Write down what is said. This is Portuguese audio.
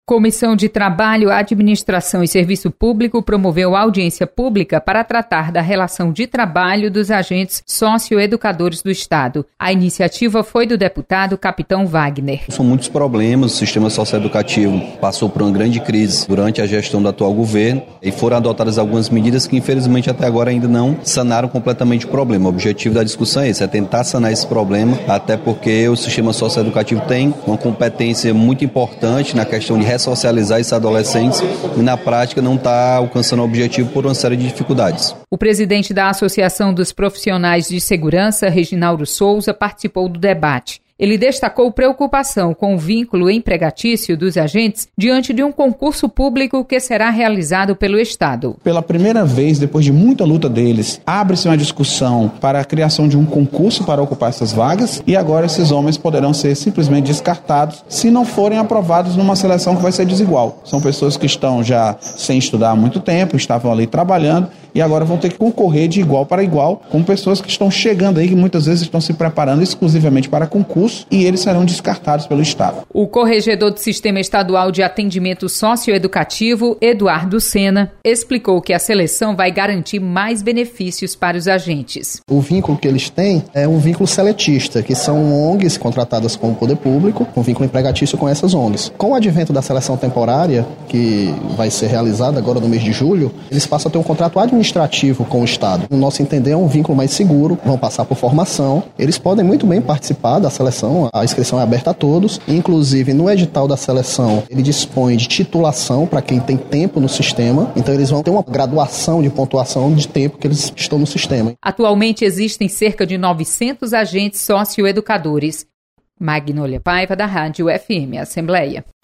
Comissão de Trabalho, Administração e Serviço Público promoveu audiência pública para tratar da relação de trabalho dos agentes socioeducadores do Estado. A iniciativa foi do deputado Capitão Wagner. São muitos problemas, o sistema socioeducativo passou por uma grande crise durante a gestão do atual governo e foram adotadas algumas medidas que infelizmente até agora ainda não sanaram completamente o problema. O objetivo da discussão é esse, é tentar sanar esse problema, até porque o sistema socioeducativo tem uma competência muito importante na questão de ressocializar esses adolescentes e na prática não está alcançando o objetivo por uma série de dificuldades. O presidente da Associação dos Profissionais de Segurança, Reginaldo Souza, participou do debate. Ele destacou preocupação com o vínculo empregatício dos agentes diante de um concurso público que será realizado pelo Estado. Pela primeira vez, depois de muita luta deles, abre-se uma discussão para a criação de um concurso para ocupar essas vagas e agora esses homens poderão ser simplesmente descartados se não forem aprovados numa seleção que vai ser desigual. São pessoas que estão já sem estudar há muito tempo, estavam ali trabalhando e agora vão ter que concorrer de igual para igual com pessoas que estão chegando aí, que muitas vezes estão se preparando exclusivamente para concurso e eles serão descartados pelo Estado. O corregedor do Sistema Estadual de Atendimento Socioeducativo, Eduardo Sena, explicou que a seleção vai garantir mais benefícios para os agentes. O vínculo que eles têm é um vínculo seletista, que são ONGs contratadas com o poder público, um vínculo empregatício com essas ONGs. Com o advento da seleção temporária, que vai ser realizada agora no mês de julho, eles passam a ter um contrato administrativo com o Estado. No nosso entender, é um vínculo mais seguro, vão passar por formação, eles podem muito bem participar da seleção, a inscrição é aberta a todos, inclusive no edital da seleção, ele dispõe de titulação para quem tem tempo no sistema, então eles vão ter uma graduação de pontuação de tempo que eles estão no sistema. Atualmente existem cerca de 900 agentes socioeducadores. Magnólia Paiva, da Rádio FM Assembleia.